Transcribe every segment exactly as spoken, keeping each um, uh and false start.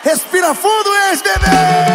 Respira fundo, ex-bebê.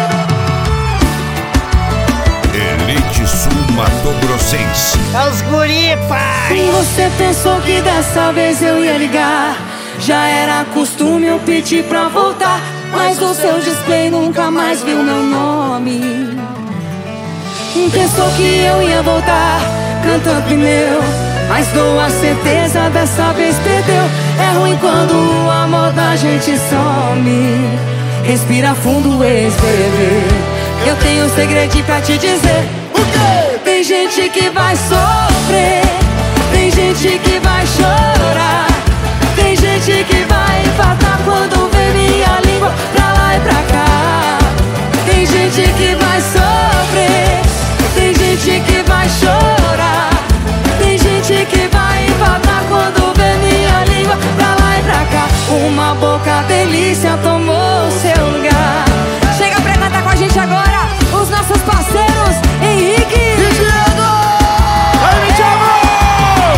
Elite Sul Mato Grossense. É os guri, pai. Você pensou que dessa vez eu ia ligar? Já era costume eu pedir pra voltar, mas o seu display nunca mais viu meu nome. Pensou que eu ia voltar cantando pneu, mas dou a certeza dessa vez perdeu. É ruim quando o amor da gente some. Respira fundo, ex-bebê. Eu tenho um segredinho pra te dizer. O quê? Tem gente que vai sofrer, tem gente que vai chorar, tem gente que vai infartar quando vê minha língua pra lá e pra cá. Tem gente que vai sofrer, tem gente que vai chorar, tem gente que vai infartar quando vê minha língua pra lá e pra cá. Uma boca delícia tomou seu lugar. Chega pra cantar com a gente agora os nossos parceiros Henrique E Diego! Aí, Thiago!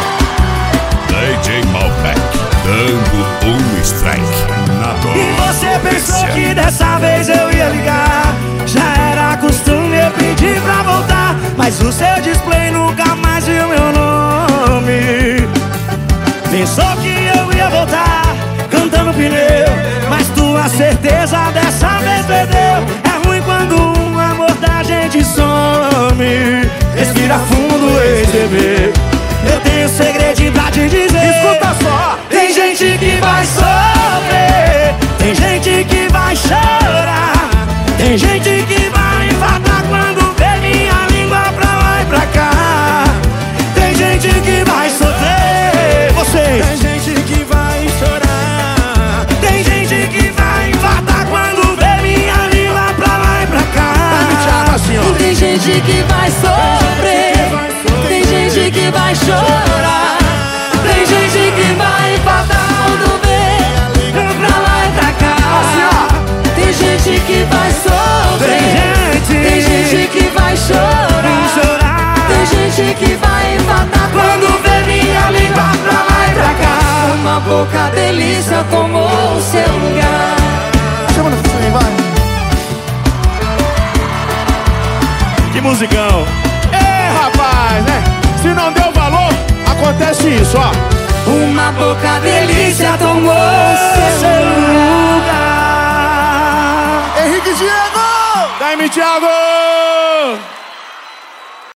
D J Malbec, dando um strike na dor. E você pensou que dessa vez eu ia ligar? Já era costume eu pedir pra voltar, mas o seu display nunca mais viu meu nome. Pensou que eu ia voltar cantando pneu, mas tua certeza dessa vez perdeu. É ruim quando o amor da gente some. Respira fundo, ex-bebê. Eu tenho um segredinho pra te dizer. Escuta só! Tem gente que vai sofrer, tem gente que vai chorar, tem gente que vai infartar quando vê minha língua pra lá e pra cá. Tem gente que vai sofrer, vocês. Tem gente que vai chorar, tem gente que vai infartar quando vê minha língua pra lá e pra cá. Assim, ó. Tem gente que vai sofrer, tem gente que vai chorar, tem gente que vai infartar quando vê pra lá e pra cá. Tem gente que vai sofrer, tem gente que vai chorar, tem gente que vai infartar quando vê minha língua pra lá e pra cá. Uma boca delícia tomou o seu lugar. Chama no filme, vai. Que musicão. É, rapaz, né? Se não deu valor, acontece isso, ó. Uma boca delícia tomou o seu lugar. Henrique e Diego! Daí-me, Thiago!